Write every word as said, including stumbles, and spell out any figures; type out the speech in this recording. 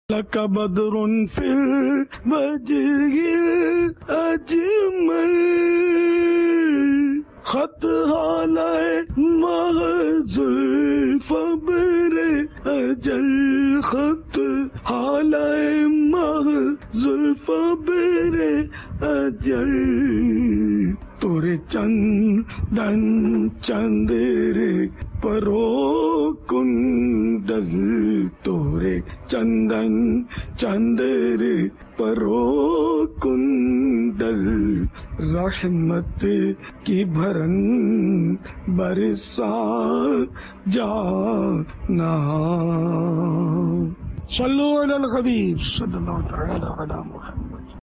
Luck बदरुन फिल वजहिल अजमल खत हालाए महजुल्फ बरे अजल खत हालाए महजुल्फ बरे अजल तोरे चंदन चंदेरे परो कुंडल तोरे चंदन चंदेरे परो कुंडल रहमत की भरन बरसा जाना। सल्लु अलल हबीब सल्लल्लाहु तआला अलैहि वसल्लम।